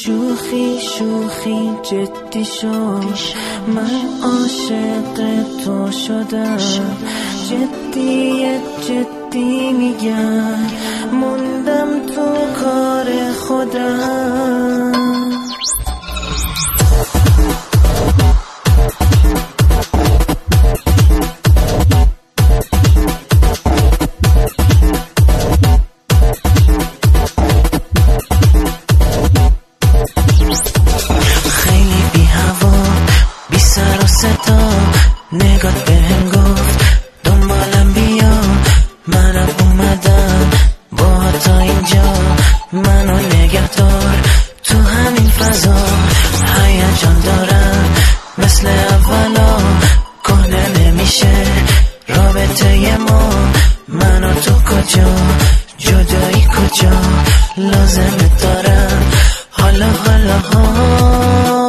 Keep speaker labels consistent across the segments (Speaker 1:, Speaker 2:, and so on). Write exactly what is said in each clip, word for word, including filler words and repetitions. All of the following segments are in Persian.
Speaker 1: شوخی شوخی جدی شد، من عاشق تو شدم. جدی جدی میگم موندم تو کار خودم. نگات بهم گفت دنبالم بیا، منم اومدم با تا اینجا. منو نگه دار تو همین فضا، هیجان دارم مثل اولا. کهنه نمیشه رابطه ما، منو تو کجا جدایی کجا لازمه دارم حالا حالا ها.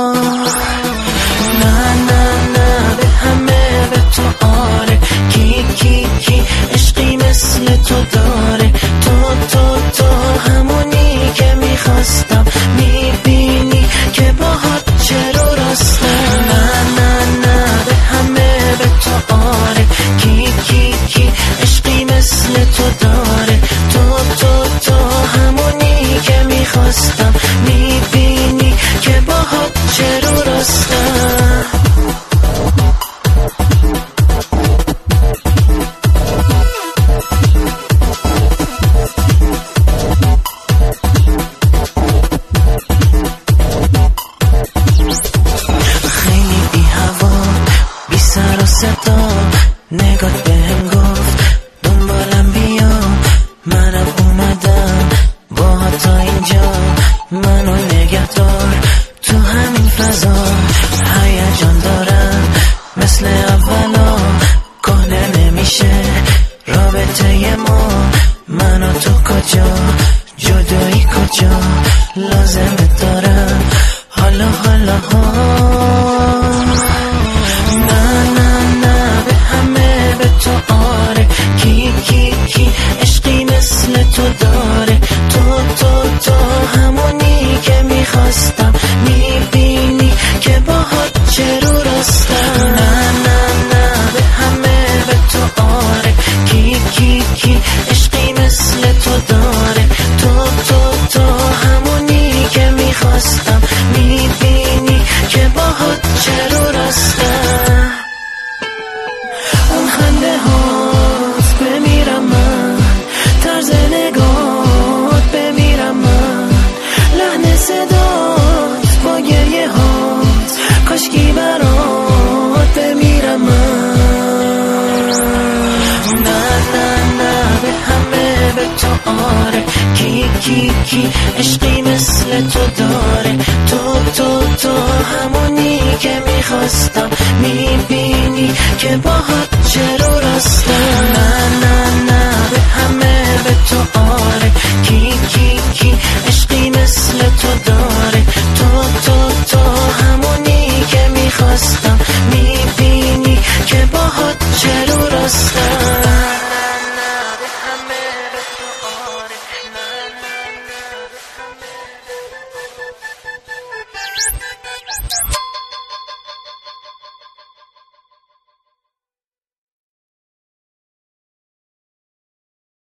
Speaker 1: عشقی مثل تو داره، تو تو تو همونی که میخواستم. میبینی که باهات چرا راستم. نه نه نه به همه به تو آره. کی کی کی عشقی مثل تو داره، تو تو تو همونی که میخواستم. میبینی که باهات چرا راستم. نگات بهم گفت دنبالم بیا، منم اومدم با تا اینجا. منو نگه دار تو همین فضا، هیجان دارم مثل اولا. کهنه نمیشه رابطه ما، منو تو کجا جدایی کجا لازمه دارم حالا حالا ها. عشقی مثل تو داره، تو تو تو همونی که میخواستم. میبینی که باهات چرا راستم. نه نه نه به همه به تو آره. کی کی کی عشقی مثل تو داره، تو تو تو همونی که میخواستم. میبینی که باهات چرا راستم. اون خنده هات بمیرم من، طرز نگات بمیرم من، لحن صدات با گریه هات کاشکی برات بمیرم من. نه نه نه به همه به تو آره. کی کی کی عشقی مثل تو داره، تو تو تو همونی که میخواستم. میبینی که باهات چرا راستم.